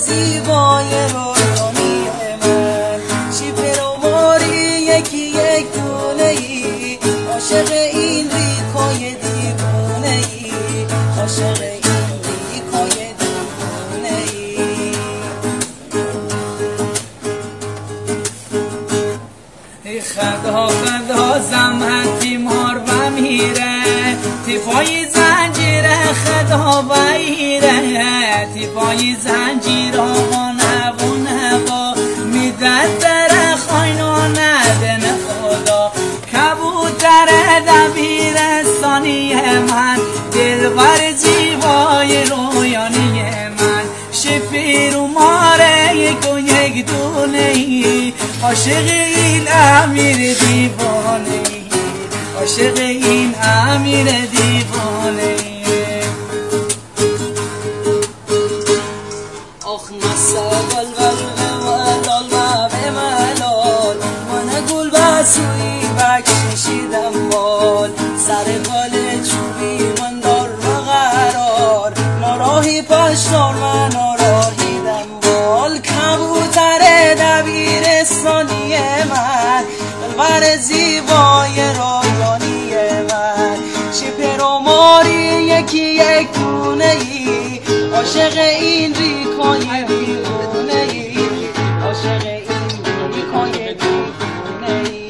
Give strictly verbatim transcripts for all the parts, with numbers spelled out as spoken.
زیبای رویانی من، شیپر و ماری یکی یک دونه ای، عاشق این ریکای دیوونه ای، عاشق این ریکای دیوونه ای. خدا خدا زمن تیمار و میره، تیفای زنجیره خدا ویره، تیفای زنجیر آقا نبو نبا میدد در خاینانه دن خدا. کبوتر دبیرستانی من، دلبر زیبای رویانی من، شپیر و ماره یک و یک دونه ای، عاشق این امیر دیوانه ای، عاشق این امیر دیوانه ای. آخ نسال قلب ولال و به ملال، من گل بسوی بکشیدم بال، سر بال چوبی من دار و قرار، ناراهی پشتار من ناراهیدم بال. کبوتر دبیرستانی من، دلبر زیبای رویانی من، شیپر و ماری یکی یک دونه ای، عاشق این ریکای دیوونه ای، عاشق این ریکای دیوونه ای.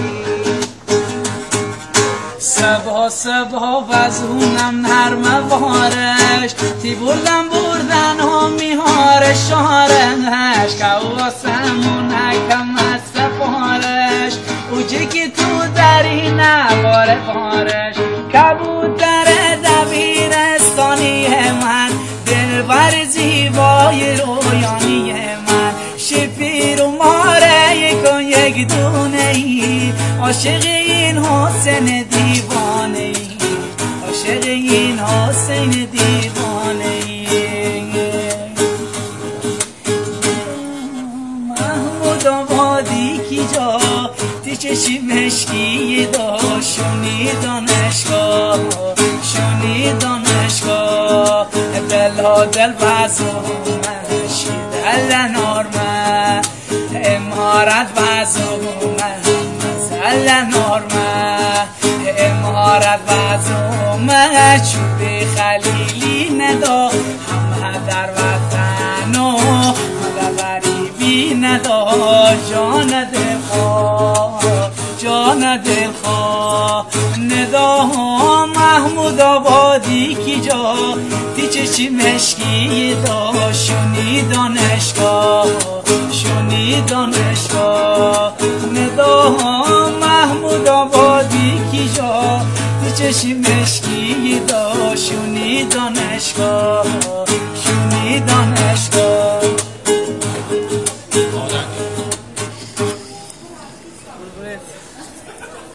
سبا سبا وزونم نرم وارش، تی بردم بردن ها میهار شارش، که واسمون حکم از سفارش، اوجه که تو داری نباره بارش. کبوتر دبیرستانی من، دلبر زیبای رویانی من، شپیر و ماره یک و یک دونه ای، عاشق این حسین دیوانه ای، عاشق این حسین دیوانه ای. محمود آبادی کی جا تی چشی مشکی داشونی دانشگاه، شونی دانشگاه، دلها دل بازومشی دل نارمه، امارت بازومه زل نارمه، امارت بازومه، چوبی خلیلی ندا همه در وطن و همه غریبی ندا، جان دلخواه جان دلخواه ندا. محمود آبادی کی جا تی چشی مشکی داشونی دانشگاه، شونی دانشگاه ندا. محمود آبادی کی جا تی چشی مشکی داشونی دانشگاه، شونی دانشگاه.